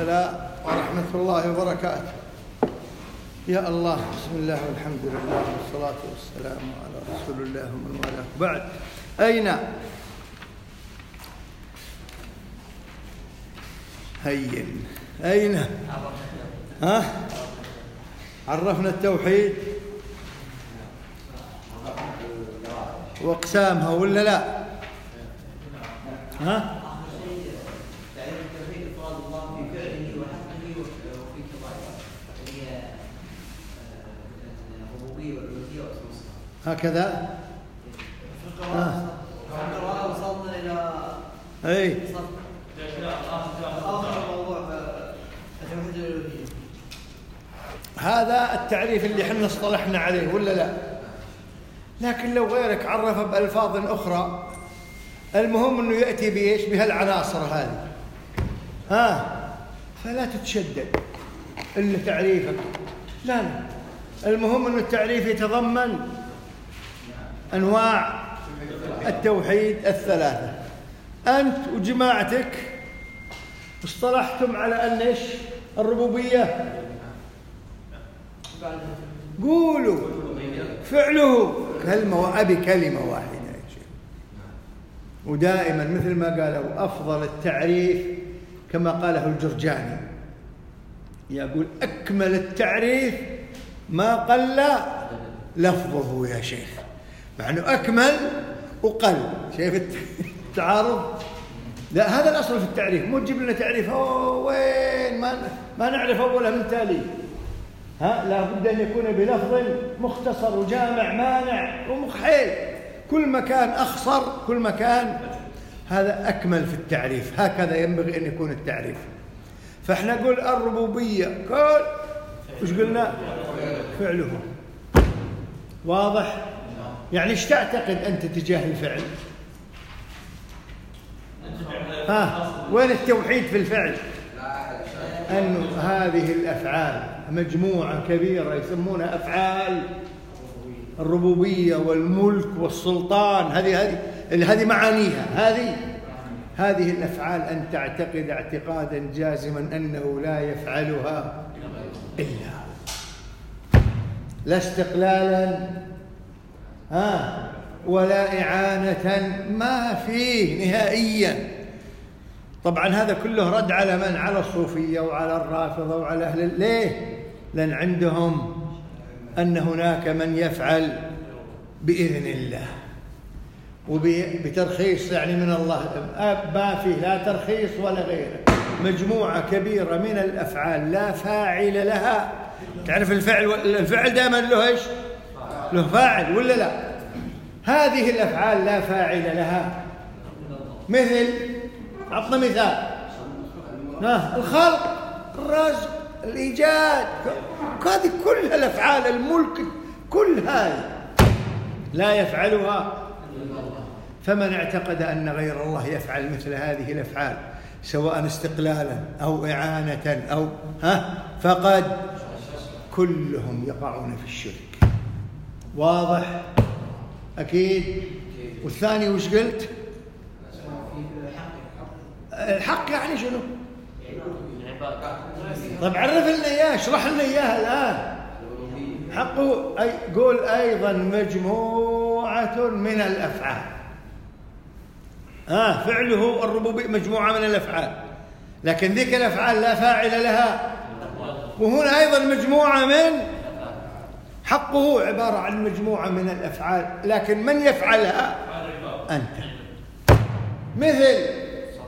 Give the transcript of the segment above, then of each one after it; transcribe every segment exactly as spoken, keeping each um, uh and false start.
السلام ورحمة الله وبركاته. يا الله، بسم الله والحمد لله والصلاة والسلام على رسول الله ومن والاه. بعد أين هين أين ها عرفنا التوحيد وأقسامها ولا لا؟ ها هكذا. آه. وصلنا إلى أي آخر موضوع التوحيد الألوهية. هذا التعريف اللي احنا اصطلحنا عليه ولا لا؟ لكن لو غيرك عرفه بألفاظ أخرى، المهم أنه يأتي بإيش؟ بهالعناصر هذه. ها فلا تتشدد إلا تعريفك، لا لا، المهم أن التعريف يتضمن أنواع التوحيد الثلاثة. أنت وجماعتك اصطلحتم على أن إيش؟ الربوبية. قولوا فعله كلمة وأبي كلمة واحدة يا شيخ. ودائما مثل ما قالوا أفضل التعريف كما قاله الجرجاني، يقول أكمل التعريف ما قل لفظه يا شيخ، مع أنه أكمل وقل. شايف التعارض؟ لا، هذا الأصل في التعريف. مو تجيب لنا تعريف وين ما ما نعرف أوله من تالي. ها لا بد أن يكون بلفظ مختصر وجامع مانع ومخحيل. كل ما كان أخصر كل ما كان هذا أكمل في التعريف. هكذا ينبغي أن يكون التعريف. فإحنا نقول الربوبية كل وش قلنا؟ فعله. واضح؟ يعني ايش تعتقد أنت تجاه الفعل؟ ها وين التوحيد في الفعل؟ أن هذه الأفعال مجموعة كبيرة يسمونها أفعال الربوبية والملك والسلطان. هذه هذه هذه معانيها. هذه هذه الأفعال أن تعتقد اعتقادا جازما أنه لا يفعلها إلا لا استقلالا ها ولا إعانة، ما فيه نهائيا. طبعا هذا كله رد على من؟ على الصوفية وعلى الرافضة وعلى أهل. ليه؟ لأن عندهم أن هناك من يفعل بإذن الله وبترخيص يعني من الله، ما فيه لا ترخيص ولا غيره. مجموعة كبيرة من الأفعال لا فاعل لها. تعرف الفعل الفعل دائما له إيش؟ له فاعل ولا لا؟ هذه الأفعال لا فاعل لها. مثل عطنا مثال. ها الخلق، الرزق، الإيجاد، هذه كلها الأفعال، الملك، كل هذه لا يفعلها. فمن اعتقد أن غير الله يفعل مثل هذه الأفعال سواء استقلالا أو إعانة أو ها فقد كلهم يقعون في الشرك. واضح؟ أكيد. والثاني وش قلت؟ الحق يعني شنو؟ طيب عرف لنا إياه، اشرح لنا إياها الآن. حقه أي قول أيضا مجموعة من الأفعال. آه فعله الربوبية مجموعة من الأفعال، لكن ذيك الأفعال لا فاعل لها. وهنا أيضا مجموعة من حقه عبارة عن مجموعة من الأفعال، لكن من يفعلها؟ أنت. مثل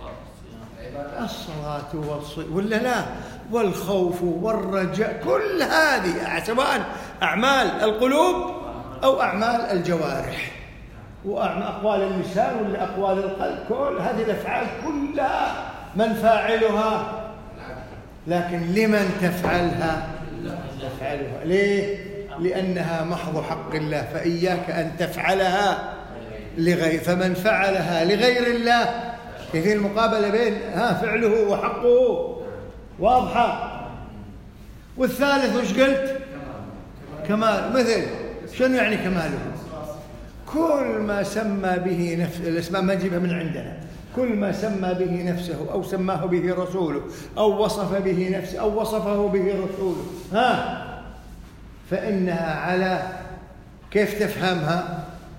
الصلاة والصيام ولا لا، والخوف والرجاء، كل هذه سواء أعمال القلوب أو أعمال الجوارح وأقوال اللسان ولا أقوال القلب، كل هذه الأفعال كلها من فاعلها؟ لكن لمن تفعلها؟ تفعلها ليه؟ لأنها محض حق الله، فإياك أن تفعلها لغير. فمن فعلها لغير الله في المقابلة بين ها فعله وحقه. واضحة؟ والثالث وش قلت؟ كمال. مثل شنو يعني كماله؟ كل ما سمى به نفس الاسماء، ما نجيبها من عندنا، كل ما سمى به نفسه أو سماه به رسوله أو وصف به نفسه أو وصفه به رسوله ها فإنها على كيف تفهمها؟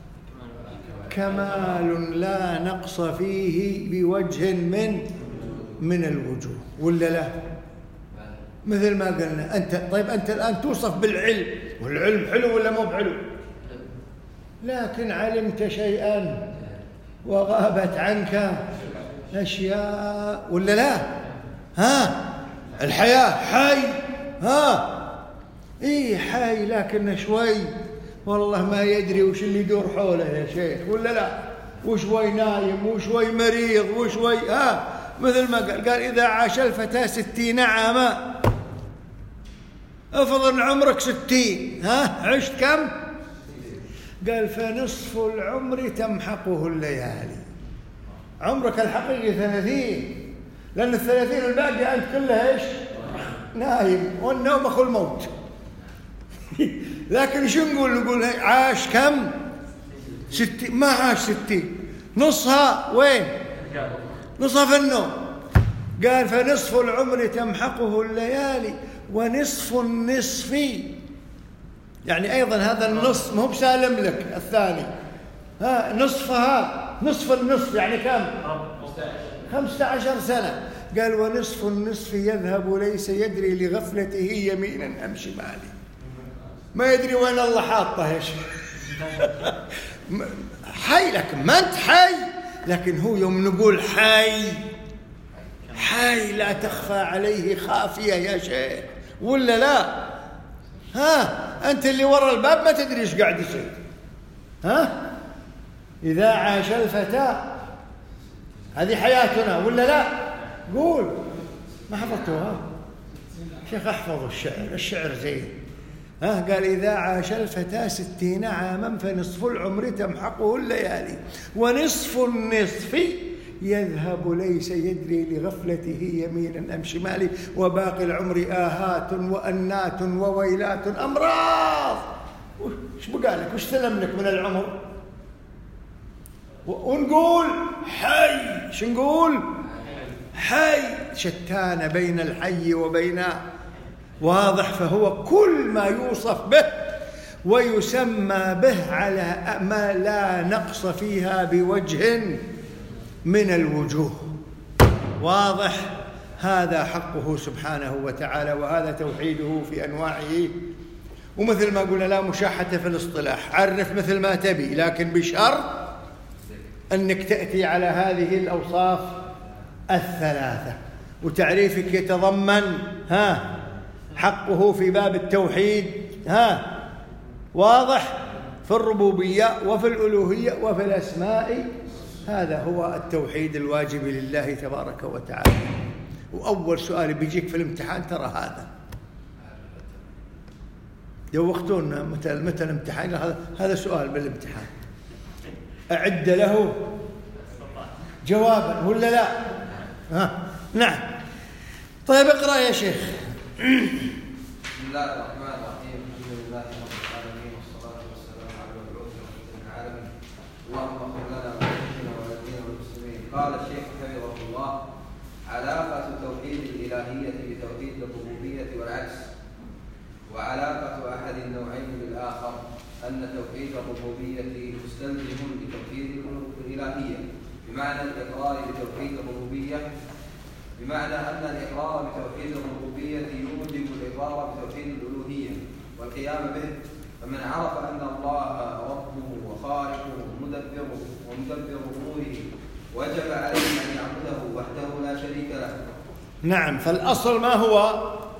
كمال لا نقص فيه بوجه من من الوجوه ولا لا؟ مثل ما قلنا أنت طيب أنت الآن توصف بالعلم والعلم حلو ولا مو بحلو؟ لكن علمت شيئا وغابت عنك أشياء ولا لا؟ ها الحياة حي ها إيه حي لكن شوي والله ما يدري وش اللي يدور حوله يا شيخ ولا لا؟ وشوي نايم وشوي مريض وشوي ها مثل ما قال قال إذا عاش الفتى ستين عاما افرض عمرك ستين ها عشت كم؟ قال فنصف العمر تمحقه الليالي. عمرك الحقيقي ثلاثين لأن الثلاثين الباقي أنت كلها إيش؟ نايم والنوم أخو الموت. لكن شو نقول؟ نقول عاش كم؟ ستين. ما عاش ستين نصها وين؟ نصها في النوم. قال فنصف العمر تمحقه الليالي ونصف النصف يعني أيضا هذا النصف مو بسالم لك الثاني ها نصفها نصف النصف يعني كم؟ خمسة عشر سنة. قال ونصف النصف يذهب ليس يدري لغفلته يمينا أم شمالي. ما يدري وين الله حاطه يا شيخ. حي لكن ما أنت حي لكن هو يوم نقول حي حي لا تخفى عليه خافية يا شيخ ولا لا؟ ها أنت اللي ورا الباب ما تدري إيش قاعد يصير. ها إذا عاش الفتى هذه حياتنا ولا لا؟ قول ما حفظتوها شيخ احفظوا الشعر الشعر زين. ها قال إذا عاش الفتى ستين عاما فنصف العمر تمحقه الليالي ونصف النصف يذهب ليس يدري لغفلته يمينا أم شمالي وباقي العمر آهات وأنات وويلات أمراض. وش بقالك وش سلمنك من العمر؟ ونقول حي. شو نقول؟ حي. شتان بين الحي وبين واضح. فهو كل ما يوصف به ويسمى به على ما لا نقص فيها بوجه من الوجوه. واضح؟ هذا حقه سبحانه وتعالى وهذا توحيده في أنواعه. ومثل ما قلنا لا مشاحة في الاصطلاح. عرف مثل ما تبي لكن بشرط أنك تأتي على هذه الأوصاف الثلاثة. وتعريفك يتضمن ها حقه في باب التوحيد ها واضح في الربوبية وفي الألوهية وفي الأسماء. هذا هو التوحيد الواجب لله تبارك وتعالى. وأول سؤال بيجيك في الامتحان ترى هذا دوختونا متى متى الامتحان هذا هذا سؤال بالامتحان أعد له جوابا ولا لا؟ ها نعم. طيب اقرأ يا شيخ. بسم الله الرحمن الرحيم. الحمد لله رب العالمين والصلاة والسلام على المبعوث رحمة للعالمين. اللهم اغفر لنا ولشيخنا ولدينا والمسلمين. قال الشيخ حفظه الله: علاقة توحيد الإلهية بتوحيد الربوبية والعكس. وعلاقة أحد النوعين بالآخر أن توحيد الربوبية مستلزم لتوحيد الإلهية بمعنى الإقرار بتوحيد الربوبية بمعنى أن الإقرار بتوحيد الربوبية يوجب الإقرار بتوحيد الألوهية والقيام به. فمن عرف أن الله ربه وخالقه ومدبره ومدبر أموره وجب عليه أن يعبده وحده لا شريك له. نعم. فالأصل ما هو؟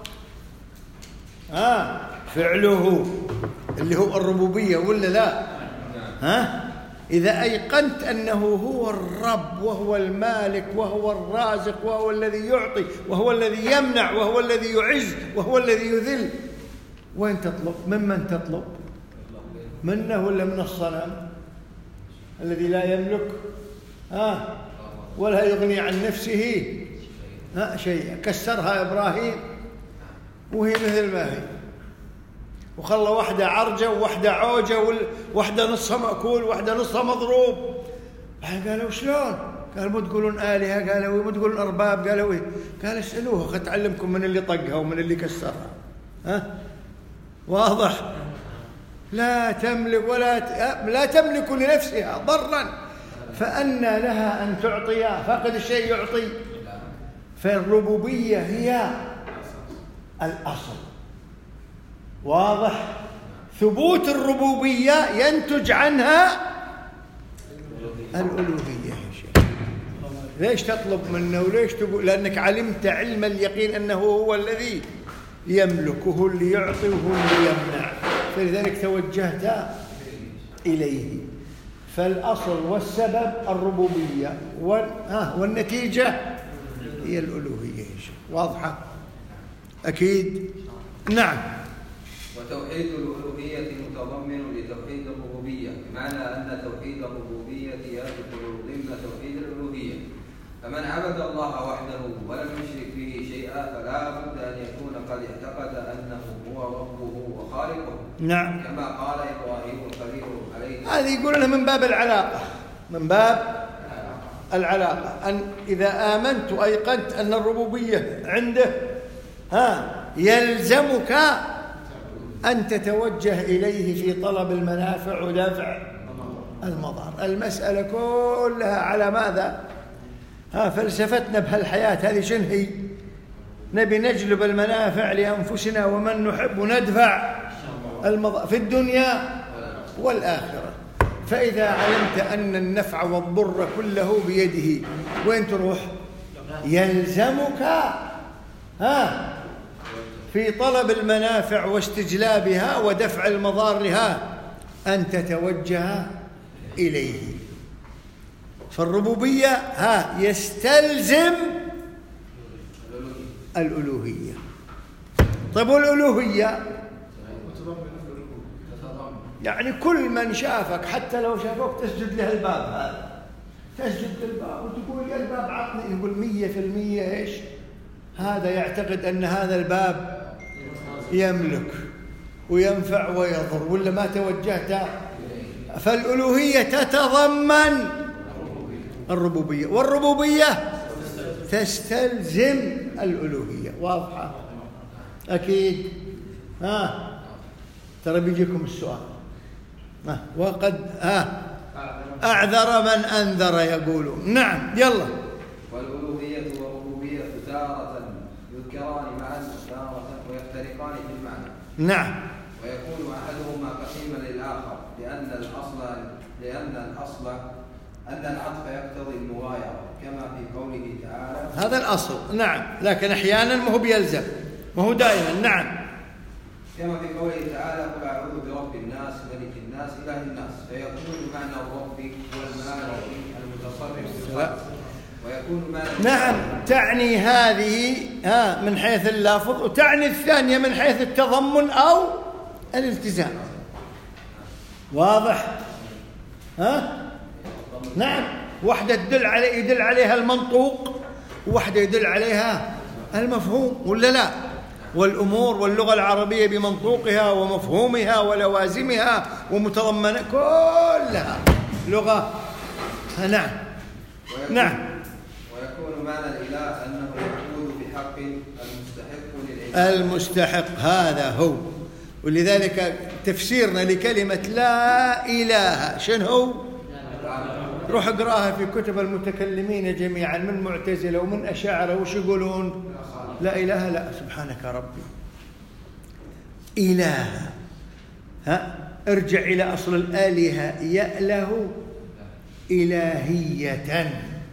آه فعله اللي هو الربوبية ولا لا؟ ها إذا أيقنت أنه هو الرب وهو المالك وهو الرازق وهو الذي يعطي وهو الذي يمنع وهو الذي يعز وهو الذي يذل، وين تطلب؟ ممن تطلب؟ منه ولا من الصنم الذي لا يملك ها ولا يغني عن نفسه ها شيء؟ كسرها إبراهيم وهي مثل ما هي، وخلى واحدة عرجة وواحدة عوجة وواحدة نصها مأكول وواحدة نصها مضروب. بعدين قالوا شلون؟ قال مو تقولون آلهة؟ قالوا مو تقولون أرباب؟ قالوا إيه؟ قال اسألوها خد تعلمكم من اللي طقها ومن اللي كسرها. ها واضح؟ لا تملك ولا ت... لا تملك لنفسها ضرا فأنى لها أن تعطي، فقد الشيء يعطي. فالربوبية هي الأصل. واضح؟ ثبوت الربوبية ينتج عنها الألوهية يا شيخ. ليش تطلب منه وليش تقول؟ لأنك علمت علم اليقين أنه هو الذي يملك وهو اللي يعطي وهو اللي يمنع، فلذلك توجهت إليه. فالأصل والسبب الربوبية والنتيجة هي الألوهية يا شيخ. واضحة؟ أكيد. نعم. وتوحيد الألوهية متضمن لتوحيد الربوبية، بمعنى أن توحيد الربوبية يدخل ضمن توحيد الألوهية. فمن عبد الله وحده ولم يشرك به شيئا فلا بد أن يكون قد اعتقد أنه هو ربه وخالقه. نعم. كما قال إبراهيم الخليل عليه. هذه يقول لنا من باب العلاقة، من باب العلاقة، أن إذا آمنت وأيقنت أن الربوبية عنده ها يلزمك أن تتوجه إليه في طلب المنافع ودفع المضار. المسألة كلها على ماذا؟ ها فلسفتنا بهالحياة هذه شنو هي؟ نبي نجلب المنافع لأنفسنا ومن نحب ندفع المضار في الدنيا والآخرة. فإذا علمت أن النفع والضر كله بيده وين تروح؟ يلزمك ها في طلب المنافع واستجلابها ودفع المضار لها أن تتوجه إليه. فالربوبية ها يستلزم الألوهية. طيب والألوهية يعني كل من شافك حتى لو شافك تسجد له الباب هذا، تسجد للباب وتقول يا الباب عطني، يقول مية في المية إيش؟ هذا يعتقد أن هذا الباب يملك وينفع ويضر، ولا ما توجهت. فالألوهية تتضمن الربوبية، والربوبية تستلزم الألوهية. واضحة؟ أكيد. ها ترى بيجيكم السؤال. ها وقد ها أعذر من أنذر يقولون. نعم يلا. والألوهية والربوبية تارة يذكران معا تارة ويفترقان في المعنى. نعم. ويكون أحدهما قسيما للآخر لأن الأصل لأن الأصل أن العطف يقتضي المغايرة كما في قوله تعالى. هذا الأصل. نعم. لكن أحيانا ما هو بيلزم، ما هو دائما. نعم. كما في قوله تعالى قل أعوذ برب الناس ملك الناس إله الناس، فيكون معنى الرب والمالك المتصرف ويكون معنى. نعم. تعني هذه ها من حيث اللفظ، وتعني الثانية من حيث التضمن أو الالتزام. واضح؟ ها؟ نعم. واحدة تدل عليه يدل عليها المنطوق، وواحدة يدل عليها المفهوم، ولا لا؟ والأمور واللغة العربية بمنطوقها ومفهومها ولوازمها ومتضمنة كلها لغة. نعم. ويكون نعم. ويكون معنى الإله أنه يعبد بحق المستحق للعبادة. المستحق هذا هو. ولذلك تفسيرنا لكلمة لا إله شنو هو؟ روح اقراها في كتب المتكلمين جميعا من معتزلة ومن أشاعرة. وش يقولون؟ لا إله. لا سبحانك ربي إله. ها ارجع إلى أصل الآلهة يأله إلهية،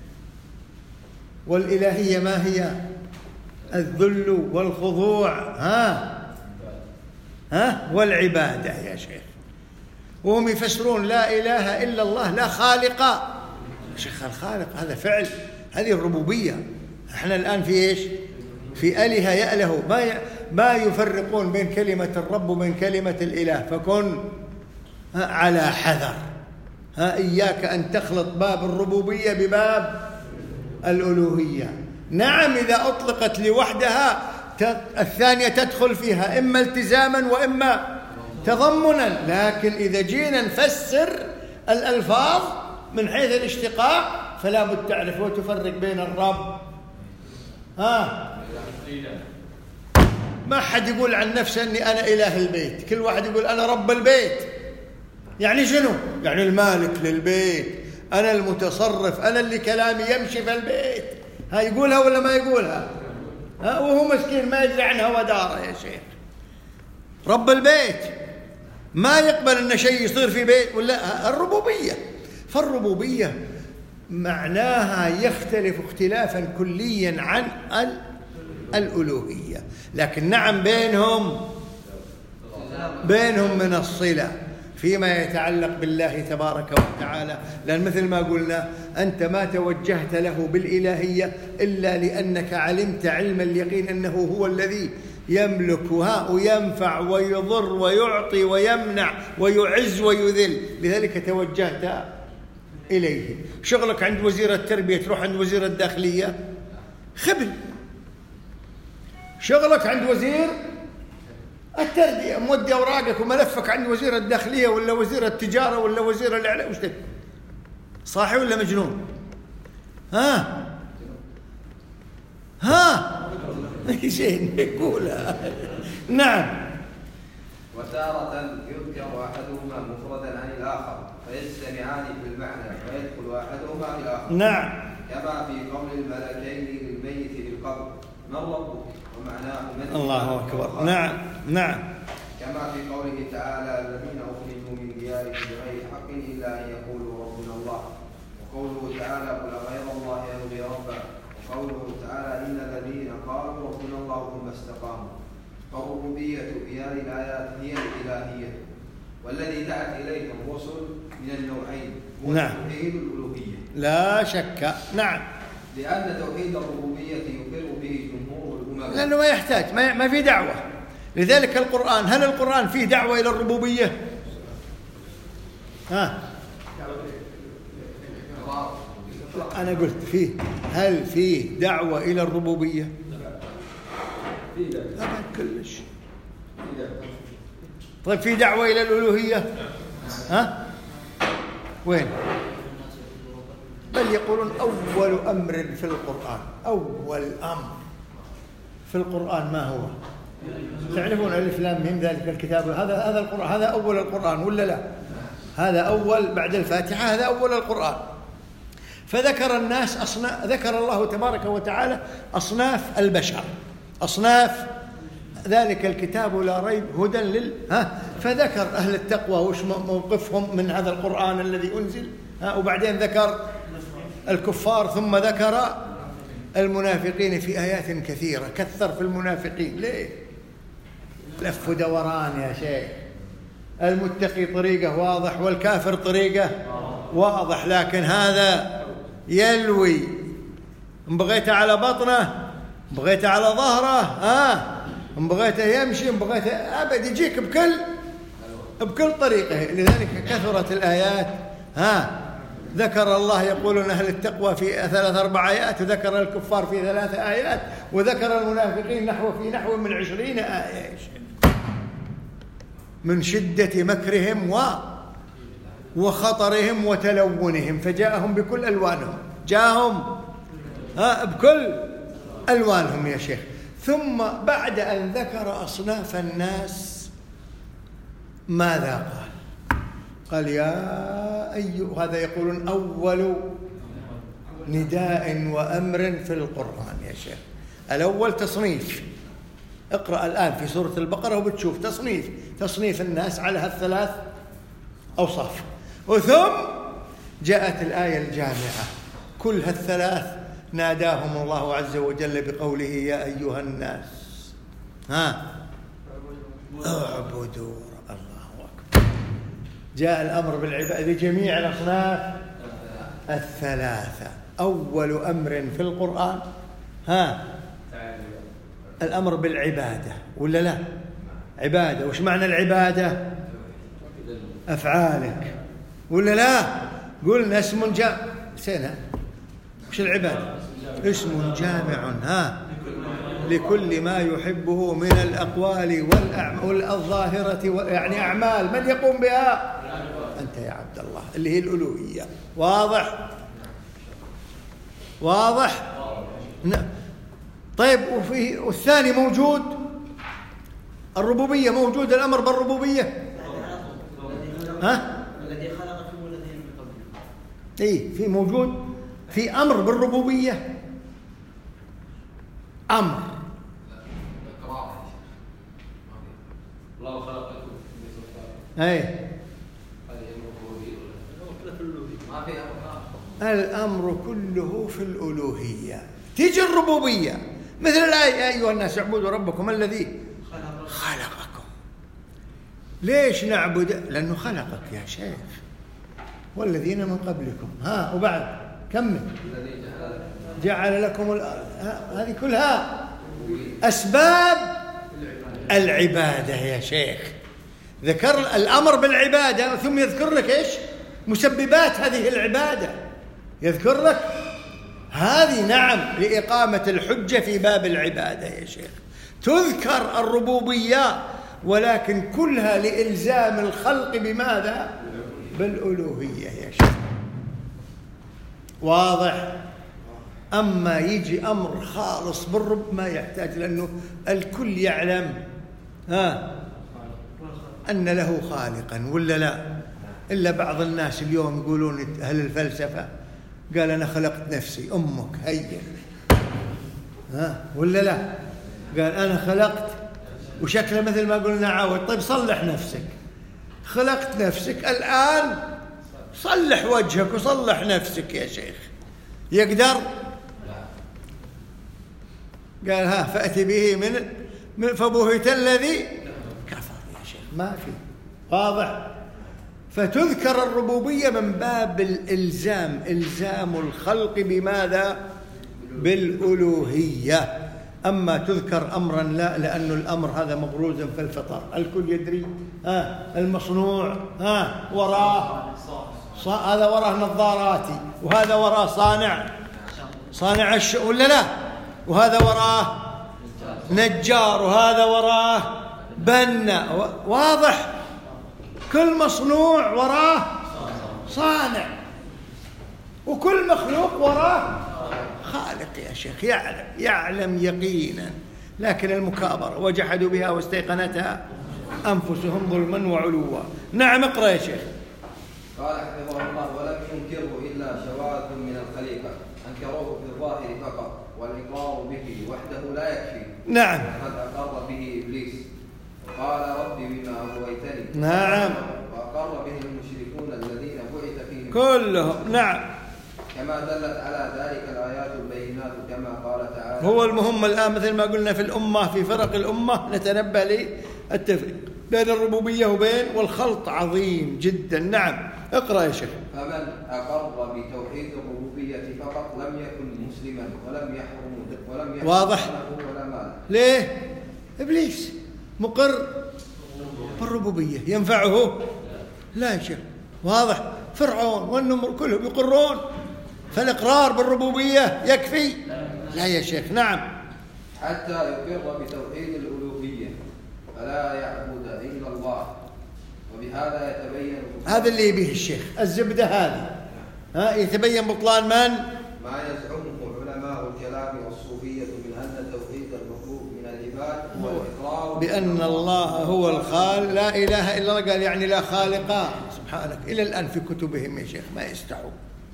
والإلهية ما هي؟ الذل والخضوع ها ها والعبادة يا شيخ. وهم يفسرون لا إله إلا الله لا خالق. شيخ الخالق هذا فعل، هذه الربوبية. احنا الآن في إيش؟ في آلهة يأله، ما ما يفرقون بين كلمة الرب وبين كلمة الإله. فكن على حذر. ها إياك أن تخلط باب الربوبية بباب الألوهية. نعم إذا أطلقت لوحدها الثانية تدخل فيها إما التزاما وإما تضمنا، لكن إذا جينا نفسر الألفاظ من حيث الاشتقاق فلا بد تعرف وتفرق بين الرب. ها ما حد يقول عن نفسه أني أنا إله البيت، كل واحد يقول أنا رب البيت. يعني شنو؟ يعني المالك للبيت، أنا المتصرف، أنا اللي كلامي يمشي في البيت. ها يقولها ولا ما يقولها؟ ها وهو مسكين ما يدري عنها وداره يا شيخ. رب البيت ما يقبل أن شيء يصير في بيت ولا الربوبية. فالربوبية معناها يختلف اختلافا كليا عن الألوهية، لكن نعم بينهم بينهم من الصلة فيما يتعلق بالله تبارك وتعالى. لأن مثل ما قلنا أنت ما توجهت له بالإلهية إلا لأنك علمت علم اليقين أنه هو الذي يملكها وينفع ويضر ويعطي ويمنع ويعز ويذل، لذلك توجهت إليه. شغلك عند وزير التربية تروح عند وزير الداخلية خبل، شغلك عند وزير التربية مودي أوراقك وملفك عند وزير الداخلية ولا وزير التجارة ولا وزير الإعلام. وش تبي؟ صاحي ولا مجنون؟ ها ها شيء يقولها. نعم. وتارة يذكر أحدهما مفردا عن الآخر فيجتمعان في المعنى فيدخل أحدهما في الآخر. نعم. كما في قول الملكين للميت في القبر من ربك ومعناه من. الله أكبر. نعم نعم. كما في قوله تعالى الذين أخرجوا من ديارهم بغير حق إلا أن يقولوا ربنا الله، وقوله تعالى قل غير الله يبغي ربا، وقوله تعالى إن الذين قالوا ربنا الله ثم استقاموا. فالربوبية في هذه الآيات هي الإلهية، والذي دعت إليه الرسل من النوعين هو نعم. توحيد الألوهية لا شك. نعم. لأن توحيد الربوبية يقر به جمهور الأمم، لأنه ما يحتاج، ما ما في دعوة. لذلك القرآن، هل القرآن فيه دعوة إلى الربوبية؟ ها أنا قلت فيه، هل فيه دعوة إلى الربوبية؟ لا كلش. طيب في دعوة إلى الألوهية؟ ها وين؟ بل يقولون أول أمر في القرآن، أول أمر في القرآن ما هو؟ تعرفون ألف لام ميم ذلك الكتاب، هذا هذا القرآن، هذا أول القرآن ولا لا؟ هذا أول بعد الفاتحة، هذا أول القرآن. فذكر الناس أصناف، ذكر الله تبارك وتعالى أصناف البشر، أصناف ذلك الكتاب لا ريب هدى لل ها فذكر أهل التقوى وش موقفهم من هذا القرآن الذي أنزل، ها وبعدين ذكر الكفار، ثم ذكر المنافقين في آيات كثيرة. كثر في المنافقين ليه؟ لف دوران يا شيخ. المتقي طريقه واضح والكافر طريقه واضح، لكن هذا يلوي، بغيته على بطنه، بغيته على ظهره، ها بغيته يمشي، بغيته أبد يجيك بكل بكل طريقه. لذلك كثرت الآيات. ها ذكر الله يقولون أهل التقوى في ثلاث أربع آيات، وذكر الكفار في ثلاث آيات، وذكر المنافقين نحو في نحو من عشرين آية من شدة مكرهم و وخطرهم وتلونهم. فجاءهم بكل ألوانهم، جاءهم ها بكل ألوانهم يا شيخ. ثم بعد أن ذكر أصناف الناس ماذا قال؟ قال يا أيها، هذا يقولون أول نداء وأمر في القرآن يا شيخ. الأول تصنيف، اقرأ الآن في سورة البقرة وبتشوف تصنيف تصنيف الناس على هالثلاث أوصاف. وثم جاءت الآية الجامعة، كل هالثلاث ناداهم الله عز وجل بقوله يا أيها الناس ها اعبدوا. الله أكبر. جاء الأمر بالعبادة لجميع الأصناف الثلاثة. أول أمر في القرآن ها الأمر بالعبادة ولا لا؟ عبادة. وش معنى العبادة؟ أفعالك ولا لا؟ قلنا اسم جامع سنة. وش العبادة؟ اسم جامع ها لكل ما يحبه من الأقوال والظاهرة، يعني أعمال من يقوم بها؟ أنت يا عبد الله، اللي هي الألوهية. واضح؟ واضح؟ نعم. طيب وفي والثاني موجود الربوبية، موجود الأمر بالربوبية. ها؟ الذي خلقكم والذين من قبلكم. إيه في موجود في أمر بالربوبية، أمر. الله خلقكم. إيه. ما في أمر. الأمر كله في الألوهية. تيجي الربوبية مثل الآية يا أيها الناس اعبدوا ربكم الذي خلقكم. ليش نعبد؟ لأنه خلقك يا شيخ والذين من قبلكم. ها وبعد كمل. جعل لكم هذه كلها أسباب العبادة يا شيخ. ذكر الأمر بالعبادة ثم يذكر لك إيش؟ مسببات هذه العبادة. يذكر لك هذه نعم لإقامة الحجة في باب العبادة يا شيخ. تذكر الربوبية ولكن كلها لإلزام الخلق بماذا؟ بالألوهية يا شيخ. واضح؟ أما يجي أمر خالص بالرب ما يحتاج، لأنه الكل يعلم ها أن له خالقا ولا لا؟ إلا بعض الناس اليوم يقولون أهل الفلسفة قال أنا خلقت نفسي. أمك هيا ها ولا لا؟ قال أنا خلقت وشكله مثل ما قلنا عاود. طيب صلح نفسك، خلقت نفسك الآن صلح وجهك وصلح نفسك يا شيخ. يقدر؟ قال ها فأتي به من, من فبهت الذي كفر يا شيخ. ما في. واضح؟ فتذكر الربوبية من باب الإلزام، إلزام الخلق بماذا؟ بالألوهية. أما تذكر أمرا لا، لأن الأمر هذا مغروز في الفطر، الكل يدري. ها المصنوع ها وراه هذا وراه نظاراتي، وهذا وراه صانع صانع الش ولا لا، وهذا وراه نجار، وهذا وراه بنا. واضح؟ كل مصنوع وراه صانع، وكل مخلوق وراه خالق يا شيخ. يعلم يعلم يقينا، لكن المكابرة وجحدوا بها واستيقنتها أنفسهم ظلما وعلوا. نعم اقرأ يا شيخ. قال حفظه الله ولم ينكره إلا شواذ من الخليقة، أنكروه في الظاهر فقط، والإقرار به وحده لا يكفي. نعم. قد أقر به إبليس وقال ربي بما أغويتني. نعم. وأقر به المشركون الذين بعث فيهم كلهم. نعم. كما دلت على ذلك الآيات البينات، كما قال تعالى. هو المهم الآن مثل ما قلنا في الأمة، في فرق الأمة نتنبه للتفريق بين الربوبية وبين والخلط عظيم جدا. نعم اقرأ يا شيخ. فمن أقر بتوحيد الربوبية فقط لم يكن مسلما ولم يحرم ولم يحرم واضح؟ ولا مال. ليه؟ إبليس مقر بالربوبية ينفعه؟ لا يا شيخ. واضح؟ فرعون والنمر كلهم يقرون، فالإقرار بالربوبية يكفي؟ لا يا شيخ. نعم. حتى يقر بتوحيد الألوهية فلا يعبد إلا الله، وبهذا يتبين هذا اللي يبيه الشيخ، الزبدة هذه ها يتبين بطلان من؟ ما يزعمه علماء الكلام والصوفية من أن توحيد المخلوق من العباد هو الإقرار بأن الله هو الخالق، لا إله إلا الله. قال يعني لا خالق سبحانك. إلى الآن في كتبهم يا شيخ ما يستحوا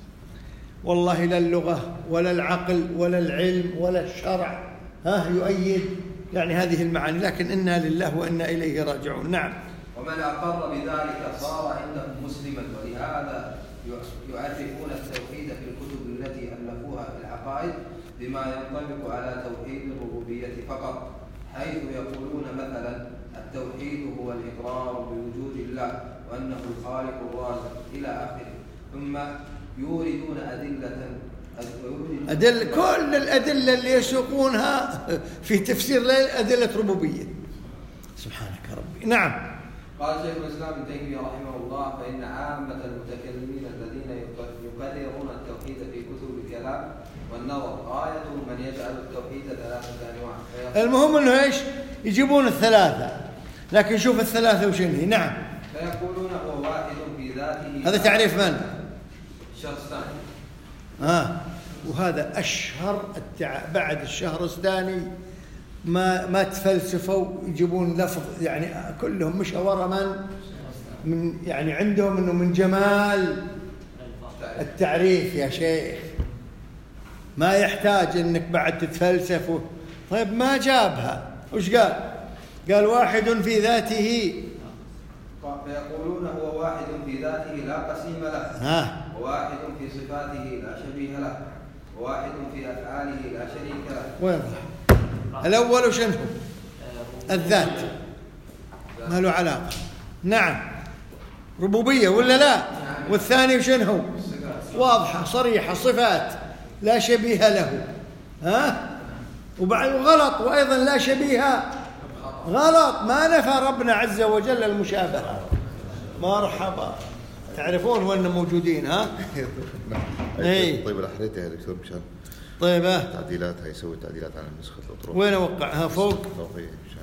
والله، لا اللغة ولا العقل ولا العلم ولا الشرع ها يؤيد يعني هذه المعاني، لكن إنا لله وإنا إليه راجعون. نعم. ومن أقر بذلك صار عندهم مسلما، ولهذا يعرفون التوحيد في الكتب التي ألفوها في العقائد بما ينطبق على توحيد الربوبية فقط، حيث يقولون مثلا التوحيد هو الإقرار بوجود الله وأنه الخالق الرازق إلى آخره، ثم يوردون أدلة أدل كل الأدلة اللي يسوقونها في تفسير أدلة ربوبية. سبحانك ربي. نعم. قال شيخ الإسلام ابن تيمية رحمه الله فإن عامة المتكلمين الذين يقررون التوحيد في كتب الكلام والنظر غايتهم من يجعل التوحيد ثلاثة أنواع. المهم أنه إيش يجيبون الثلاثة، لكن شوف الثلاثة وش هي. نعم. فيقولون هو واحد في ذاته. هذا تعريف من؟ الشخص الثاني. آه. وهذا أشهر التع... بعد الشهر الثاني ما ما تفلسفوا يجيبون لفظ يعني كلهم مش ورا من من يعني عندهم انه من جمال التعريف يا شيخ ما يحتاج انك بعد تتفلسف. طيب ما جابها وش قال؟ قال واحد في ذاته، فيقولون هو واحد في ذاته لا قسيم له، ها، وواحد في صفاته لا شبيه له، وواحد في أفعاله لا شريك له. وين الأول شنو؟ الذات ما له علاقة. نعم ربوبية ولا لا؟ والثاني شنو؟ واضحة صريحة صفات لا شبيه له، ها؟ وبعد غلط وأيضا لا شبيه غلط، ما نفى ربنا عز وجل المشابهة. مرحبا تعرفون وين موجودين ها؟ اي طيب الأحريت يا دكتور مشان طيب ها تعديلات هيسوي تعديلات على نسخة الأطروف. وين أوقعها؟ فوق فوقية مشان.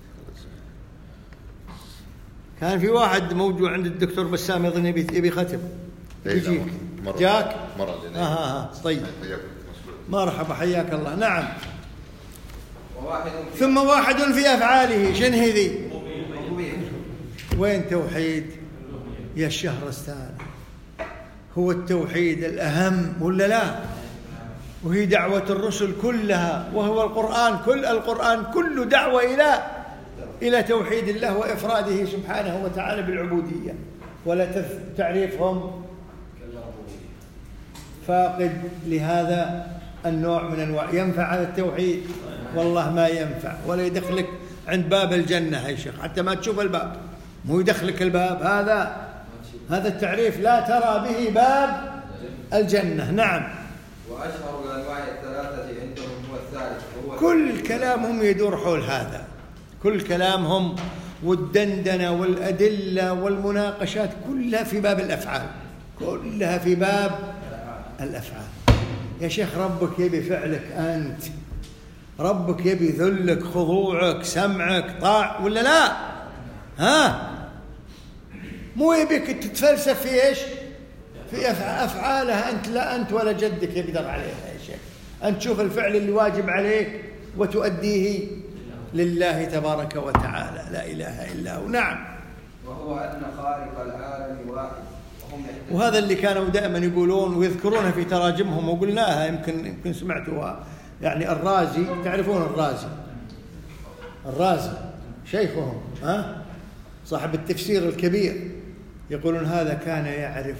كان في واحد موجود عند الدكتور بسام يظن يبي يبي ختم يجيك جاك مرة ها ها ها طيب مرحبا حياك الله. نعم وواحد ثم واحد في أفعاله شن هذي؟ وين توحيد يا الشهر الثاني؟ هو التوحيد الأهم ولا لا؟ وهي دعوة الرسل كلها، وهو القرآن كل القرآن كله دعوة إلى إلى توحيد الله وإفراده سبحانه وتعالى بالعبودية، ولا تعريفهم فاقد لهذا النوع من أنواع. ينفع هذا التوحيد؟ والله ما ينفع، ولا يدخلك عند باب الجنة يا شيخ حتى ما تشوف الباب، مو يدخلك الباب. هذا هذا التعريف لا ترى به باب الجنة. نعم. وأشهر الأنواع الثلاثة عندهم هو الثالث، هو كل كلامهم يدور حول هذا، كل كلامهم والدندنة والأدلة والمناقشات كلها في باب الأفعال، كلها في باب الأفعال. يا شيخ ربك يبي فعلك أنت، ربك يبي ذلك خضوعك سمعك طاع ولا لا؟ ها؟ مو يبيك تتفلسف في إيش؟ في أفعالها أنت، لا أنت ولا جدك يقدر عليها يا شيخ. أنت تشوف الفعل اللي واجب عليك وتؤديه لله تبارك وتعالى، لا إله إلا هو. نعم. وهو أن خالق العالم واحد، وهم وهذا اللي كانوا دائما يقولون ويذكرونها في تراجمهم وقلناها، يمكن يمكن سمعتوها. يعني الرازي، تعرفون الرازي؟ الرازي شيخهم ها؟ صاحب التفسير الكبير، يقولون هذا كان يعرف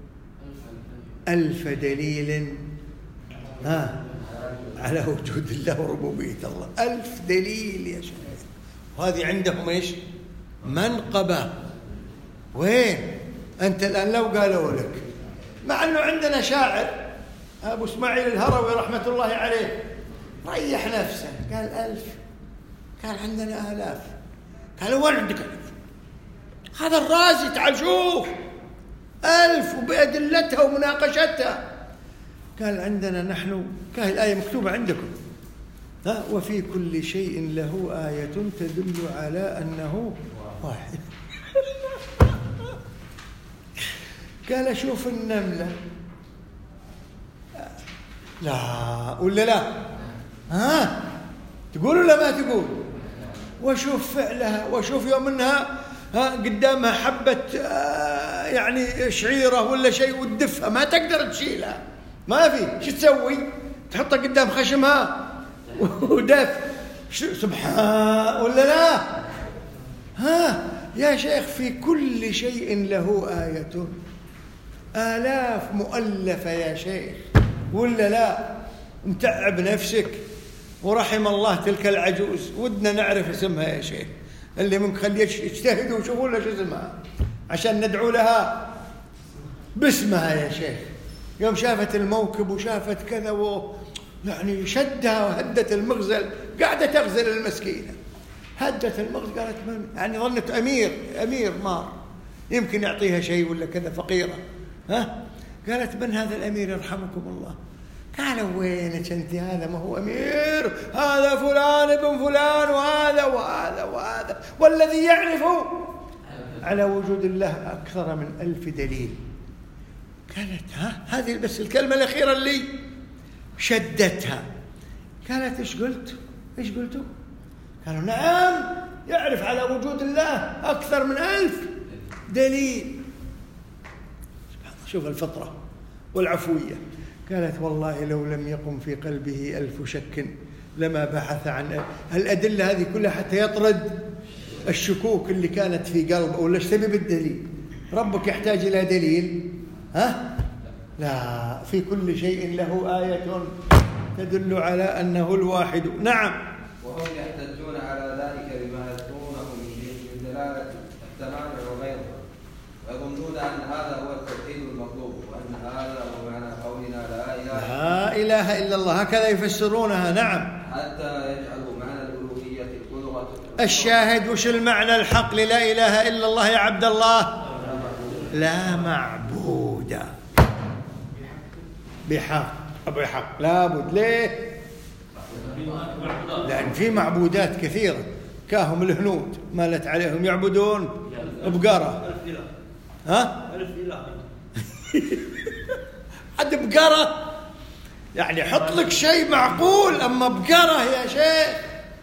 ألف دليل ها على وجود الله وربوبية الله، ألف دليل يا شيخ. وهذه عندهم إيش؟ منقبة. وين أنت الآن لو قالوا لك، مع أنه عندنا شاعر أبو إسماعيل الهروي رحمة الله عليه ريح نفسه قال ألف، قال عندنا آلاف، قالوا وين عندك ألف؟ هذا الرازي تعال شوف ألف وبأدلتها ومناقشتها. قال عندنا نحن، قال الآية مكتوبة عندكم ها، وفي كل شيء له آية تدل على أنه واحد. قال أشوف النملة، لا ولا لا؟ ها تقول ولا ما تقول؟ واشوف فعلها، واشوف يوم انها ها قدامها حبة آه يعني شعيرة ولا شيء وتدفها ما تقدر تشيلها، ما في، شو تسوي؟ تحطها قدام خشمها ودف، سبحان ولا لا؟ ها يا شيخ في كل شيء له آية، آلاف مؤلفة يا شيخ ولا لا؟ متعب نفسك. ورحم الله تلك العجوز، ودنا نعرف اسمها يا شيخ، اللي ممكن خليه يجتهدوا ويشوفوا لها شو اسمها عشان ندعو لها باسمها يا شيخ. يوم شافت الموكب وشافت كذا و يعني شدها وهدت المغزل، قاعدة تغزل المسكينة، هدت المغزل قالت من يعني ظنت أمير أمير مار يمكن يعطيها شيء ولا كذا فقيرة، ها قالت من هذا الأمير يرحمكم الله؟ قالوا وينك أنت؟ هذا ما هو أمير، هذا فلان ابن فلان وهذا وهذا وهذا، والذي يعرف على وجود الله أكثر من ألف دليل. قالت ها هذه بس الكلمة الأخيرة اللي شدتها. قالت إيش قلت؟ إيش قلتوا؟ قالوا نعم يعرف على وجود الله أكثر من ألف دليل. شوف الفطرة والعفوية. قالت والله لو لم يقم في قلبه ألف شك لما بحث عن الأدلة هذه كلها حتى يطرد الشكوك اللي كانت في قلبه. ولا ايش تبي بالدليل؟ ربك يحتاج إلى دليل؟ ها؟ لا، في كل شيء له آية تدل على أنه الواحد. نعم. وهم يحتجون على ذلك بما يذكرونه من دلالة التمام وغيره، ويظنون أن هذا هو التوحيد المطلوب، وأن هذا هو معنى قولنا لا إله لا إله إلا الله، هكذا يفسرونها. نعم. حتى يجعلوا معنى الألوهية القدرة. الشاهد وش المعنى الحق للا إله إلا الله يا عبد الله؟ لا معبود بحق بحق لابد. ليه؟ لأن في معبودات كثيرة كاهم الهنود مالت عليهم يعبدون بقرة. ها؟ عد بقرة يعني حط لك شيء معقول، أما بقرة يا شيخ.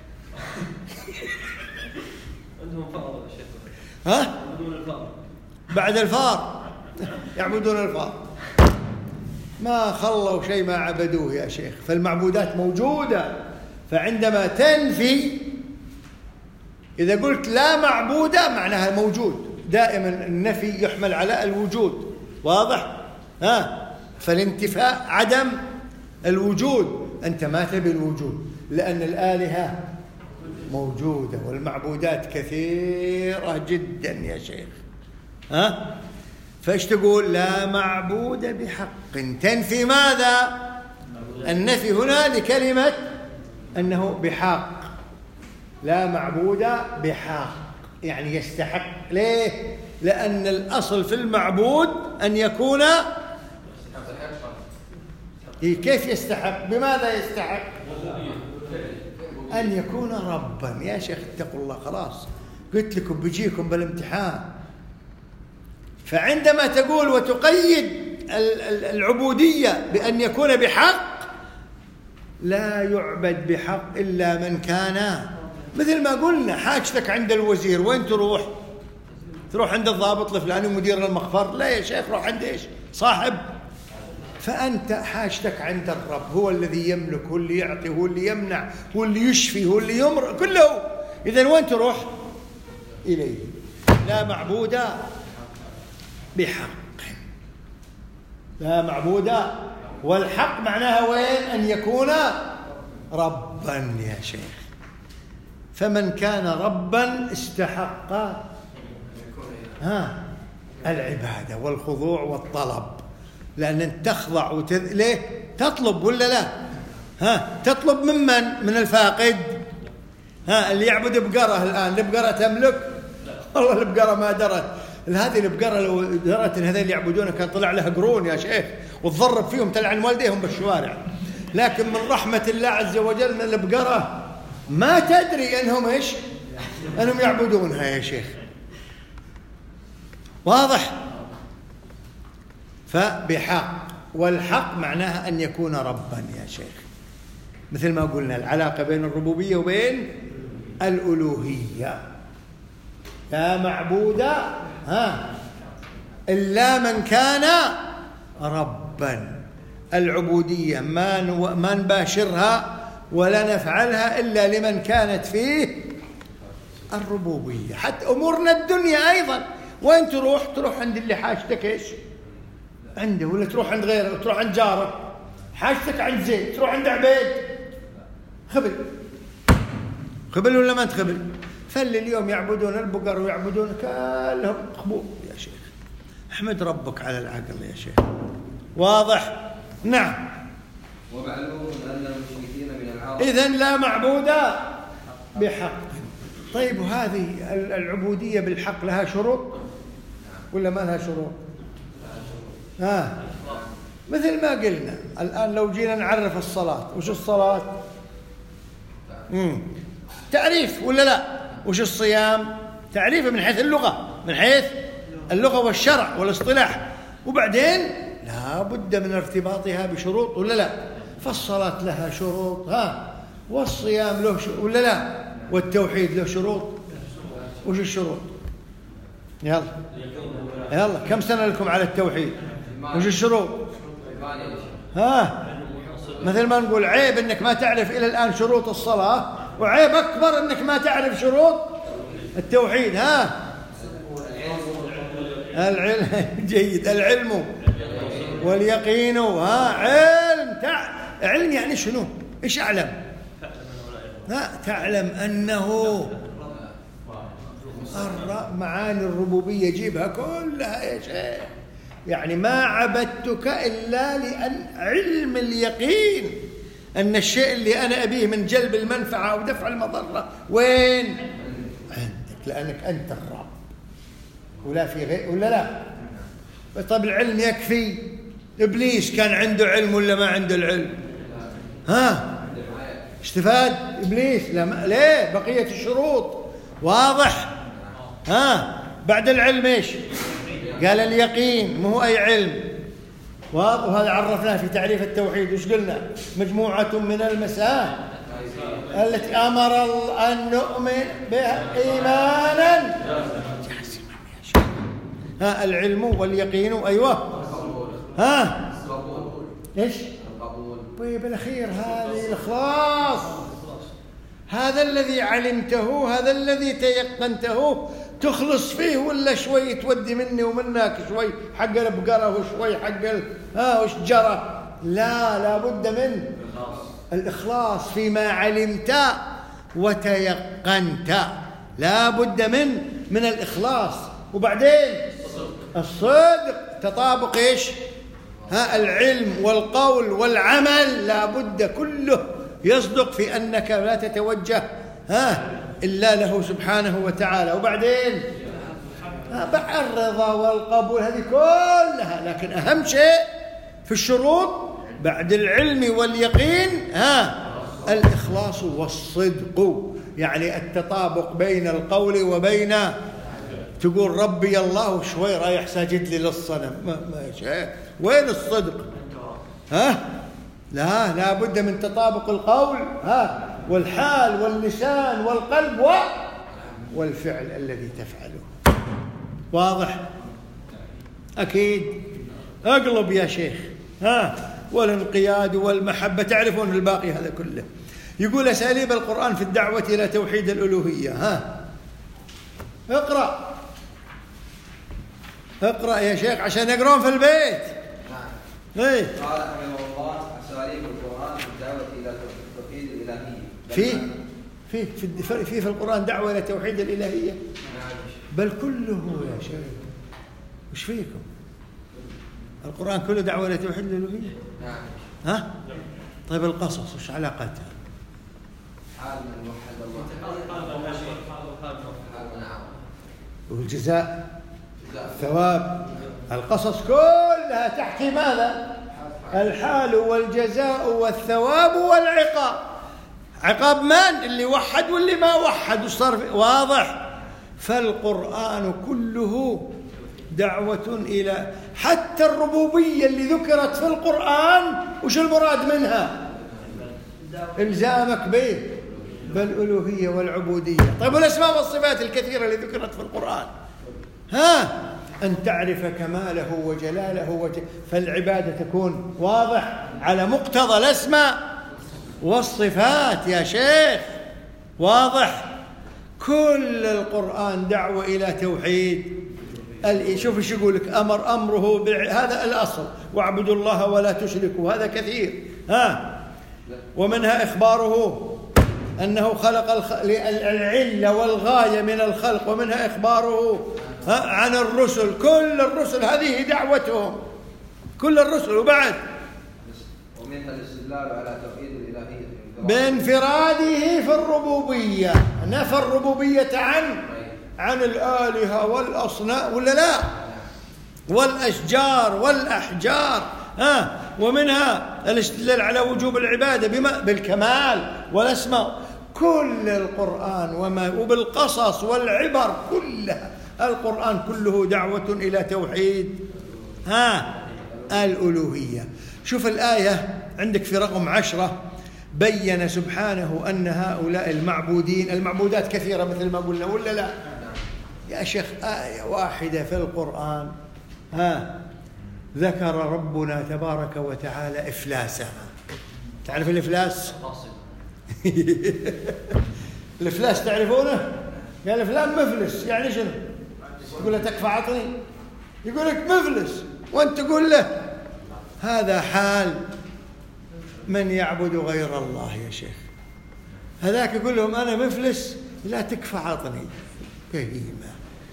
عندهم فار يا شيخ. ها؟ يعبدون الفار. بعد الفار يعبدون الفار. ما خلوا شيء ما عبدوه يا شيخ. فالمعبودات موجودة، فعندما تنفي إذا قلت لا معبودة معناها موجود. دائما النفي يحمل على الوجود. واضح؟ ها؟ فالانتفاء عدم الوجود. أنت ما تبي الوجود لأن الآلهة موجودة والمعبودات كثيرة جدا يا شيخ. ها؟ فايش تقول؟ لا معبود بحق. تنفي ماذا؟ النفي هنا لكلمة أنه بحق. لا معبود بحق يعني يستحق. ليه؟ لأن الأصل في المعبود أن يكون كيف يستحق؟ بماذا يستحق؟ أن يكون ربا. يا شيخ اتقوا الله. خلاص قلت لكم بيجيكم بالامتحان. فعندما تقول وتقيد العبودية بأن يكون بحق، لا يعبد بحق إلا من كان مثل ما قلنا. حاجتك عند الوزير وين تروح؟ تروح عند الضابط الفلاني ومدير المخفر؟ لا يا شيخ، روح عند إيش؟ صاحب. فأنت حاجتك عند الرب، هو الذي يملك، هو اللي يعطي، هو اللي يمنع، هو اللي يشفي، هو اللي يمر، كله. إذن وين تروح؟ إليه. لا معبود بحق. لا معبود. والحق معناها وين؟ أن يكون ربا يا شيخ. فمن كان ربا استحق ها العبادة والخضوع والطلب. لأن أنت تخضع وتذ... ليه؟ تطلب ولا لا؟ ها تطلب ممن؟ من الفاقد. ها اللي يعبد بقرة الآن، البقرة تملك؟ والله البقرة ما درت. هذه البقرة لو درت إن هذول اللي يعبدونه كان طلع لها قرون يا شيخ وتضرب فيهم تلعن والديهم بالشوارع. لكن من رحمة الله عز وجل أن البقرة ما تدري أنهم إيش؟ أنهم يعبدونها يا شيخ. واضح؟ فبحق. والحق معناها أن يكون ربا يا شيخ. مثل ما قلنا العلاقة بين الربوبية وبين الألوهية. لا معبود ها إلا من كان ربا. العبودية ما ما نباشرها ولا نفعلها إلا لمن كانت فيه الربوبية. حتى أمورنا الدنيا أيضا وين تروح؟ تروح عند اللي حاجتك إيش؟ عنده. ولا تروح عند غيره؟ تروح عند جارك. حاجتك عند زيد تروح عند عبيد. خبل خبل ولا ما تخبل؟ فاللي اليوم يعبدون البقر ويعبدون كلهم خبوط يا شيخ. احمد ربك على العقل يا شيخ. واضح؟ نعم. ومعلوم أن المشركين من العرب. إذن لا معبود بحق. طيب وهذه العبودية بالحق لها شروط ولا ما لها شروط؟ ها مثل ما قلنا الآن لو جينا نعرف الصلاة. وش الصلاة؟ مم. تعريف ولا لا؟ وش الصيام؟ تعريف من حيث اللغة، من حيث اللغة والشرع والاصطلاح. وبعدين لا بد من ارتباطها بشروط ولا لا؟ فالصلاة لها شروط، ها، والصيام له شروط ولا لا؟ والتوحيد له شروط. وش الشروط؟ يلا يلا، كم سنة لكم على التوحيد؟ وش الشروط؟ ها، مثل ما نقول عيب انك ما تعرف الى الان شروط الصلاة، وعيب اكبر انك ما تعرف شروط التوحيد. ها، العلم جيد، العلم واليقين. ها، علم تع... علم يعني شنو؟ ايش اعلم؟ ها، تعلم انه معاني الربوبية جيبها كلها يا شيخ، يعني ما عبدتك إلا لأن علم اليقين أن الشيء اللي أنا أبيه من جلب المنفعة أو دفع المضرة وين؟ عندك، لأنك أنت الرب ولا في غير ولا لا. طب العلم يكفي؟ إبليس كان عنده علم ولا ما عنده العلم؟ ها، استفاد إبليس؟ لا. ليه؟ بقية الشروط واضح. ها، بعد العلم ايش؟ قال اليقين، مو أي علم. وهذا عرفناه في تعريف التوحيد. وش قلنا؟ مجموعة من المسائل التي أمر الله أن نؤمن بها إيمانا جازما. ها، العلم واليقين. أيوة. ها، إيش؟ طيب الأخير هذه الإخلاص، هذا الذي علمته، هذا الذي تيقنته، تخلص فيه ولا شوي تودي مني ومنك، شوي حق البقرة وشوي حق ها وش جرى؟ لا، لا بد من الإخلاص فيما علمت وتيقنت، لا بد من من الإخلاص. وبعدين الصدق، تطابق إيش؟ ها، العلم والقول والعمل لا بد كله يصدق في أنك لا تتوجه ها إلا له سبحانه وتعالى. وبعدين ها الرضا والقبول، هذه كلها. لكن أهم شيء في الشروط بعد العلم واليقين ها الإخلاص والصدق، يعني التطابق بين القول وبين تقول ربي الله وشوي رايح ساجد لي للصنم، ما ما شيء. وين الصدق؟ ها، لا، لا بد من تطابق القول ها والحال واللسان والقلب و... والفعل الذي تفعله. واضح؟ أكيد. أقلب يا شيخ. ها، والانقياد والمحبة، تعرفون الباقي هذا كله. يقول أساليب القرآن في الدعوة إلى توحيد الألوهية. ها، اقرأ اقرأ يا شيخ عشان يقرون في البيت. ايه. قال رحمه الله: أساليب القرآن في الدعوة إلى توحيد الإلهية. في في في في في القرآن دعوة إلى توحيد الإلهية؟ بل كله يا شيخ. وش فيكم؟ القرآن كله دعوة إلى توحيد الإلهية؟ نعم. ها؟ طيب القصص وش علاقتها؟ حال من وحد الله. نعم. والجزاء، الثواب، القصص كلها تحكي ماذا؟ الحال والجزاء والثواب والعقاب. عقاب من؟ اللي وحد واللي ما وحد وصار. واضح؟ فالقرآن كله دعوة إلى حتى الربوبية اللي ذكرت في القرآن وش المراد منها؟ إلزامك به بالألوهية والعبودية. طيب والأسماء والصفات الكثيرة اللي ذكرت في القرآن، ها، أن تعرف كماله وجلاله وج... فالعبادة تكون واضح على مقتضى الأسماء والصفات يا شيخ. واضح؟ كل القرآن دعوة إلى توحيد. شوف ايش يقول لك: أمر أمره بع... هذا الأصل، واعبدوا الله ولا تشركوا، هذا كثير. ها، ومنها إخباره أنه خلق الخ... العلة والغاية من الخلق، ومنها إخباره عن الرسل. كل الرسل هذه دعوتهم، كل الرسل. وبعد ومنها الاستدلال على توحيد الإلهية بانفراده في الربوبية، نفى الربوبية عن عن الآلهة والأصنام ولا لا، والأشجار والأحجار. ها، ومنها الاستدلال على وجوب العبادة بما بالكمال والأسماء. كل القرآن وما وبالقصص والعبر كلها، القرآن كله دعوة إلى توحيد ها الألوهية. شوف الآية عندك في رقم عشرة بين سبحانه أن هؤلاء المعبودين، المعبودات كثيرة مثل ما قلنا ولا لا يا شيخ؟ آية واحدة في القرآن ها ذكر ربنا تبارك وتعالى إفلاسها. تعرف الإفلاس؟ الإفلاس تعرفونه؟ قال فلان مفلس، يعني شنو؟ يقول له تكفى عطني، يقول لك مفلس وانت تقول له. هذا حال من يعبد غير الله يا شيخ. هذاك يقول لهم أنا مفلس، لا تكفى عطني، بهيمة.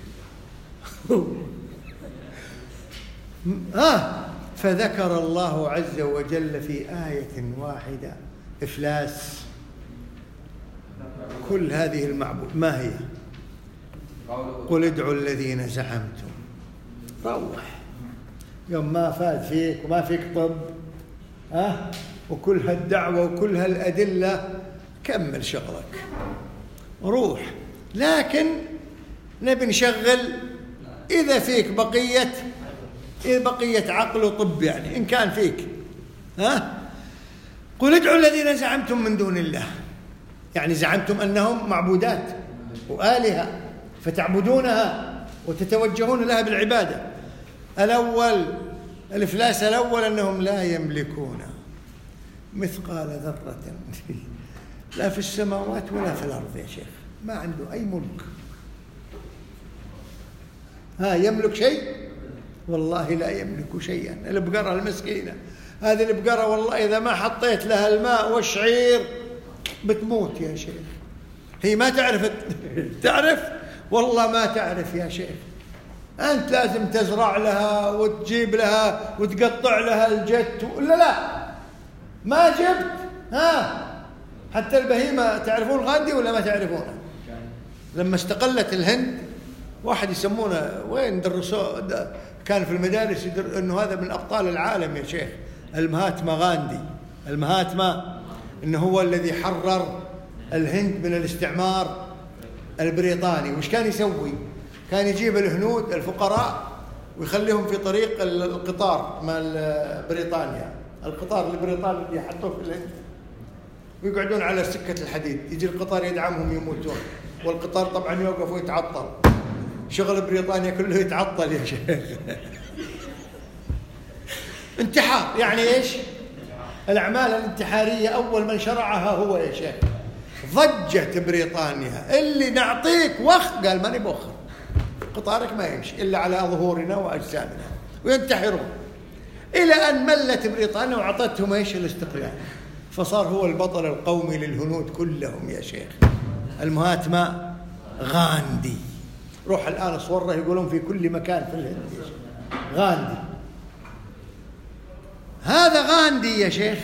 آه فذكر الله عز وجل في آية واحدة إفلاس كل هذه المعبود. ما هي؟ قل ادعوا الذين زعمتم. روح يوم ما فاد فيك وما فيك طب ها وكل هالدعوة وكل هالأدلة، كمل شغلك روح. لكن نبي نشغل إذا فيك بقية إذا بقية عقل وطب، يعني إن كان فيك ها. قل ادعوا الذين زعمتم من دون الله، يعني زعمتم أنهم معبودات وآلهة فتعبدونها وتتوجهون لها بالعبادة. الأول الإفلاس الأول أنهم لا يملكون مثقال ذرة لا في السماوات ولا في الأرض يا شيخ. ما عنده أي ملك. ها يملك شيء؟ والله لا يملك شيئا. البقرة المسكينة هذه البقرة والله إذا ما حطيت لها الماء والشعير بتموت يا شيخ. هي ما تعرف تعرف والله ما تعرف يا شيخ. أنت لازم تزرع لها وتجيب لها وتقطع لها الجت ولا لا ما جبت. ها حتى البهيمة تعرفون غاندي ولا ما تعرفونه؟ لما استقلت الهند واحد يسمونه وين درسوه كان في المدارس يدر انه هذا من ابطال العالم يا شيخ، المهاتما غاندي. المهاتما انه هو الذي حرر الهند من الاستعمار البريطاني. وش كان يسوي؟ كان يجيب الهنود الفقراء ويخليهم في طريق القطار مال بريطانيا، القطار البريطاني اللي يحطوه في الهند، ويقعدون على سكة الحديد. يجي القطار يدعمهم يموتون، والقطار طبعا يوقف ويتعطل. شغل بريطانيا كله يتعطل يا شيخ. انتحار يعني ايش؟ الأعمال الانتحارية أول من شرعها هو يا شيخ. ضجت بريطانيا اللي نعطيك وخ، قال ماني بوخر، قطارك ما يمشي إلا على ظهورنا وأجسامنا، وينتحرون إلى أن ملت بريطانيا وعطتهم ايش؟ الاستقلال. فصار هو البطل القومي للهنود كلهم يا شيخ، المهاتما غاندي. روح الآن صوره يقولون في كل مكان في الهند غاندي. هذا غاندي يا شيخ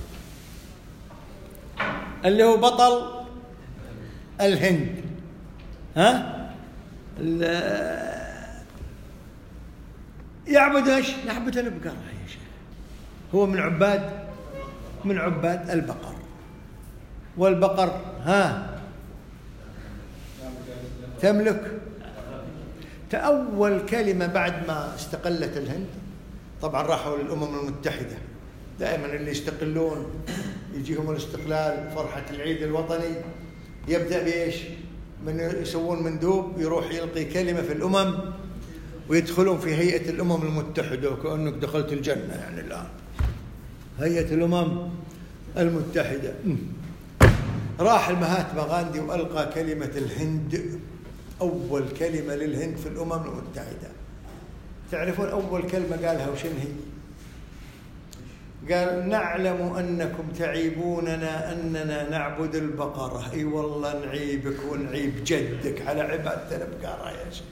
اللي هو بطل الهند. ها يعبد ايش؟ يعبد البقرة يا شيخ. هو من عباد من عباد البقر. والبقر ها تملك. تأول كلمة بعد ما استقلت الهند، طبعا راحوا للأمم المتحدة. دائما اللي يستقلون يجيهم الاستقلال فرحة العيد الوطني، يبدأ بإيش؟ من يسوون مندوب يروح يلقي كلمة في الأمم ويدخلون في هيئة الأمم المتحدة وكأنك دخلت الجنة. يعني الآن هيئة الأمم المتحدة. راح المهاتما غاندي وألقى كلمة الهند، أول كلمة للهند في الأمم المتحدة. تعرفون أول كلمة قالها وشن هي؟ قال نعلم أنكم تعيبوننا أننا نعبد البقرة. أي والله نعيبك ونعيب جدك على عبادة البقرة يا شيخ.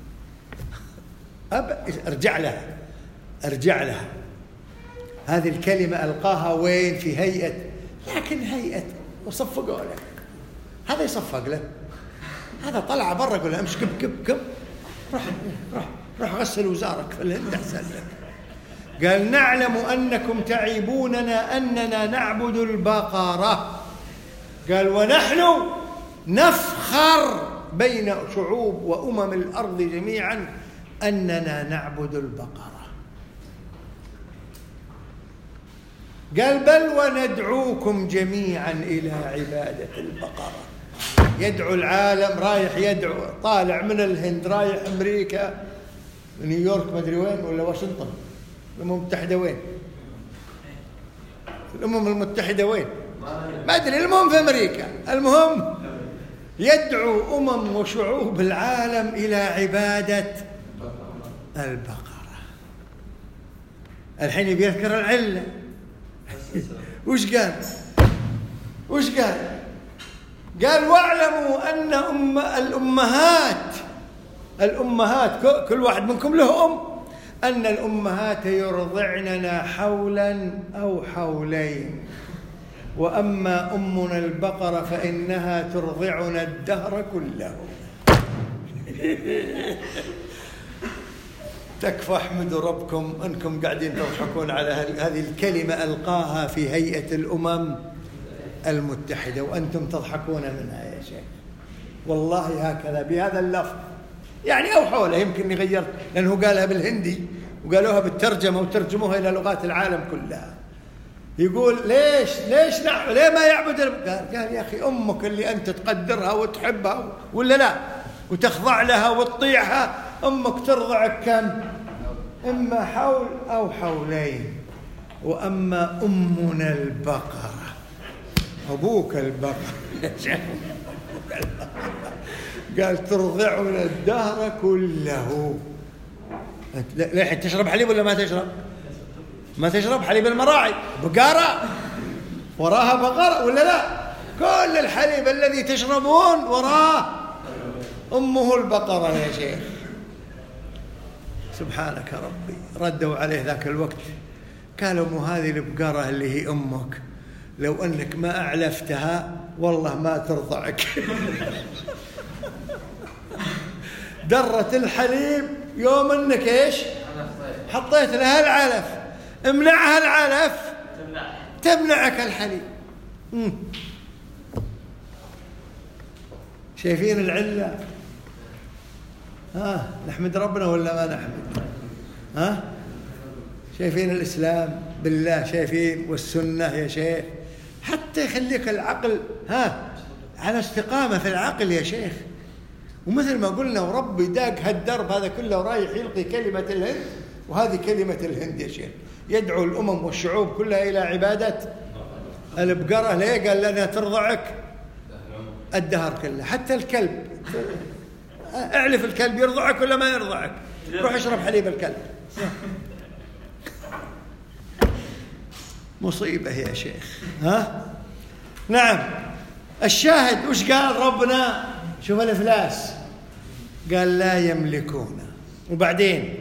أب ارجع لها ارجع لها هذه الكلمة ألقاها وين؟ في هيئة، لكن هيئة وصفقوا له. هذا يصفق له، هذا طلع برا قال له امش كب كب كب روح روح روح غسل وزارك في الهند احسن لك. قال نعلم انكم تعيبوننا اننا نعبد البقرة. قال ونحن نفخر بين شعوب وامم الارض جميعا اننا نعبد البقرة. قال بل وندعوكم جميعا إلى عبادة البقرة. يدعو العالم، رايح يدعو، طالع من الهند رايح أمريكا، نيويورك ما أدري وين ولا واشنطن، الأمم المتحدة وين؟ الأمم المتحدة وين؟ ما أدري، المهم في أمريكا. المهم يدعو أمم وشعوب العالم إلى عبادة البقرة. الحين بيذكر العلة. وش قال؟ وش قال؟ قال واعلموا أن أم الأمهات الأمهات كل واحد منكم له أم، أن الأمهات يرضعننا حولا أو حولين، وأما أمنا البقرة فإنها ترضعنا الدهر كله. تكفى احمدوا ربكم أنكم قاعدين تضحكون على هذه الكلمة ألقاها في هيئة الأمم المتحدة وأنتم تضحكون منها يا شيخ. والله هكذا بهذا اللفظ، يعني أو حوله، يمكن يغير لأنه قالها بالهندي وقالوها بالترجمة وترجموها إلى لغات العالم كلها. يقول ليش ليش لا ليه ما يعبد؟ قال, قال يا أخي أمك اللي أنت تقدرها وتحبها ولا لا وتخضع لها وتطيعها، أمك ترضعك كم؟ إما حول أو حولين، وأما أمنا البقرة أبوك البقرة قال ترضعنا الدهر كله. ليه تشرب حليب ولا ما تشرب؟ ما تشرب حليب المراعي، بقرة وراها بقرة ولا لا؟ كل الحليب الذي تشربون وراه أمه البقرة يا شيخ. سبحانك ربي. ردوا عليه ذاك الوقت قالوا مو هذه البقرة اللي هي أمك، لو أنك ما أعلفتها والله ما ترضعك. درت الحليب يوم أنك إيش حطيت لها العلف، امنعها العلف تمنعك الحليب. مم. شايفين العلة؟ ها نحمد ربنا ولا ما نحمد؟ ها شايفين الإسلام بالله؟ شايفين والسنة يا شيخ؟ حتى يخليك العقل ها على استقامة في العقل يا شيخ. ومثل ما قلنا وربي داق هالدرب هذا كله ورايح يلقي كلمة الهند، وهذه كلمة الهند يا شيخ. يدعو الأمم والشعوب كلها إلى عبادة البقرة. ليه؟ قال لأنها ترضعك الدهر كله. حتى الكلب اعلف الكلب يرضعك ولا ما يرضعك؟ روح اشرب حليب الكلب. مصيبة يا شيخ. ها نعم. الشاهد وش قال ربنا؟ شوف الإفلاس، قال لا يملكون، وبعدين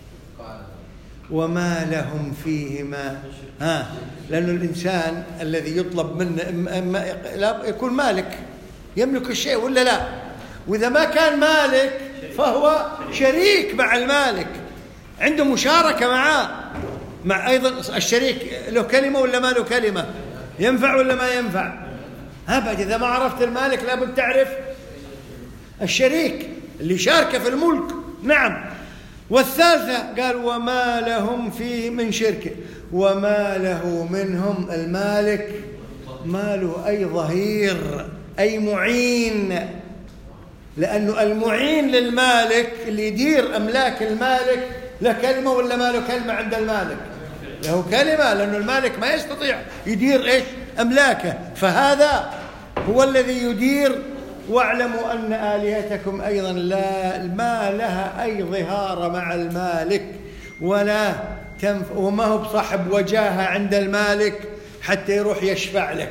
وما لهم فيهما. ها لأن الإنسان الذي يطلب منه لا يكون مالك، يملك الشيء ولا لا؟ وإذا ما كان مالك فهو شريك مع المالك، عنده مشاركة معاه. مع أيضا الشريك له كلمة ولا ما له كلمة؟ ينفع ولا ما ينفع؟ أبدا. إذا ما عرفت المالك لابد تعرف الشريك اللي شاركه في الملك. نعم. والثالثة قال وما لهم فيه من شرك، وما له منهم المالك ما له أي ظهير أي معين، لأنه المعين للمالك اللي يدير أملاك المالك له كلمة ولا ما له كلمة عند المالك؟ له كلمة، لأنه المالك ما يستطيع يدير إيش أملاكه، فهذا هو الذي يدير. واعلموا أن آلهتكم أيضا لا ما لها أي ظهار مع المالك ولا تنف، وما هو بصاحب وجاهة عند المالك حتى يروح يشفع لك،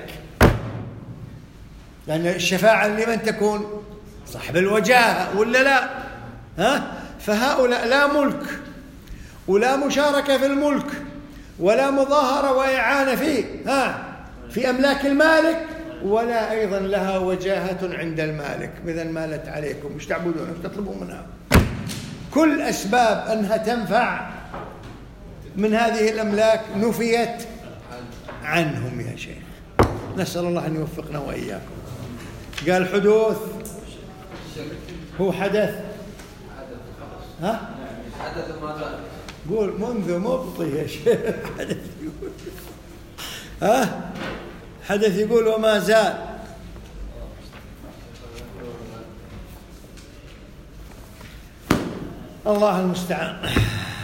لأن الشفاعة لمن تكون؟ صاحب الوجاهة ولا لا؟ ها؟ فهؤلاء لا ملك ولا مشاركة في الملك ولا مظاهرة وإعانة فيه ها في أملاك المالك، ولا أيضا لها وجاهة عند المالك. إذا مالت عليكم مش تعبدون مش تطلبون منها. كل أسباب أنها تنفع من هذه الأملاك نفيت عنهم يا شيخ. نسأل الله أن يوفقنا وإياكم. قال حدوث هو حدث. ها؟ حدث ماذا؟ قول منذ مبطي يا شيخ. حدث ها حدث يقول وما زال. الله المستعان.